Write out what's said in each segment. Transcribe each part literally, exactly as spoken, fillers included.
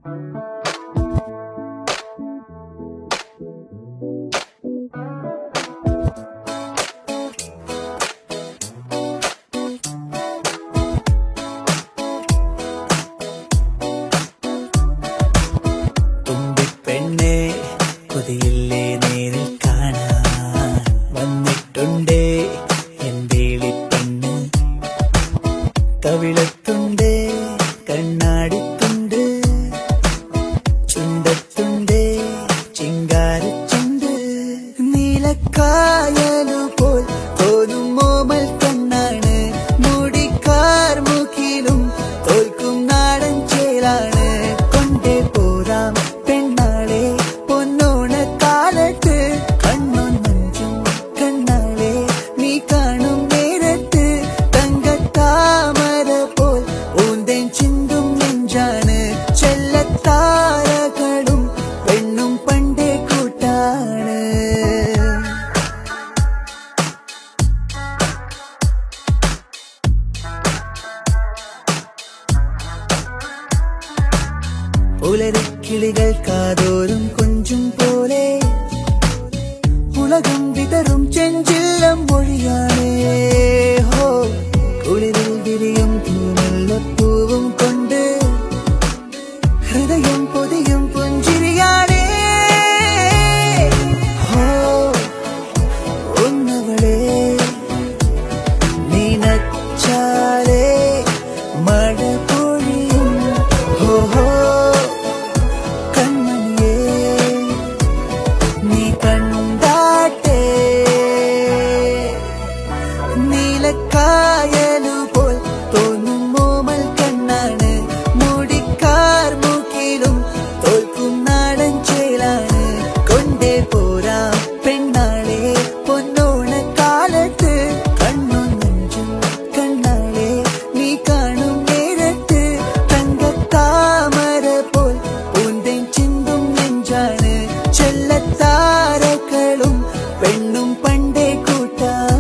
കൊതിയില്ലേ നേരിൽ കാണാൻ വന്നിട്ടുണ്ടേ എന്തേളി പെണ്ണ് കവിളത്തുണ്ട് കണ്ണാടിത്തുണ്ട് ചുണ്ടത്തുണ്ട് ചിങ്കാരച്ചുണ്ട് നീലക്കായലു പോൽ തോന്നും മോമൽ കണ്ണാണ് മുടിക്കാർ മുഖിലും തോൽക്കും നാടൻ ചേലാണ് കൊണ്ടേ പോരാം പെണ്ണാളെ പൊന്നോണ കാലത്ത് കണ്ണൊൻ മഞ്ചും കണ്ണാളെ നീ കാണും നേരത്ത് തങ്കത്താമര പോൽ ഊന്തൻ ചിന്തും നെഞ്ചാണ് ചെല്ലത്താരകളും പെണ്ണും പണ്ടേ കൂട്ടാണ് പുലരിക്കിളികൾ കാതോരും കൊഞ്ചും പോലെ ഉലകം വിതറും ചെഞ്ചില്ലം മൊഴിയാണ് ഹോ കുളിരിൽ വിരിയും പൂമുല്ലപ്പൂവും കൊണ്ട് ഹൃദയം പൊതിയും പുഞ്ചിരിയാണ് ഹോ ഒന്നവളെ നീനച്ചാലേ മഴ പൊഴിയും ഹോ ഹോ നീലക്കായലു പോൽ തോന്നും മോമൽ കണ്ണാണ് മുടിക്കാർ മുക്കിലും തോൽക്കും നാടൻ ചേലാണ് കൊണ്ടേ പോരാ പെണ്ണാളെ പൊന്നോണ കാലത്ത് കണ്ണും നെഞ്ചും കണ്ണാളെ നീ കാണും നേരത്ത് തങ്കത്താമര പോൽ പൂന്തേൻ ചിന്തും നെഞ്ചാണ് ചെല്ലത്താരകളും പെണ്ണും പണ്ടേ കൂട്ടാണ്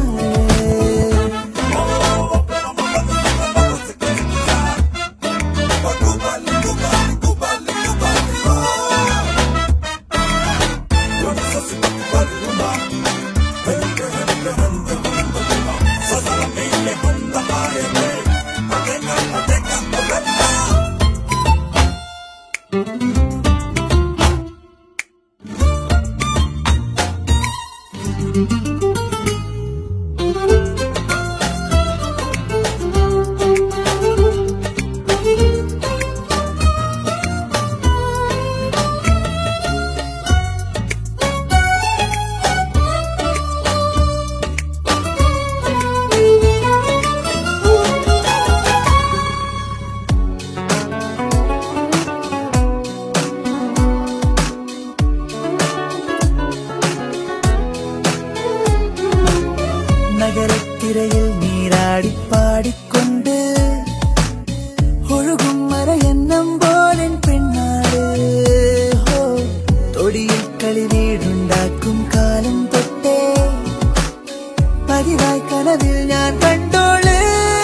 നഗരത്തിരയിൽ നീരാടിപ്പാടിക്കൊണ്ട് ഒഴുകും മറയെന്നം പോലൻ പെണ്ണാട് ഹോ തൊടിയിൽ കളി വീടുണ്ടാക്കും കാലം തൊട്ടേ പതിവായി കനവിൽ ഞാൻ കണ്ടോള്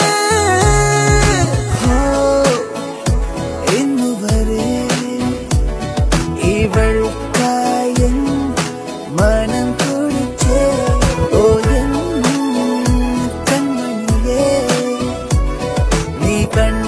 ഹോ ഇന്നുവരെ ഇവൾക്കായൻ മനം കുളിച്ചേ ഓ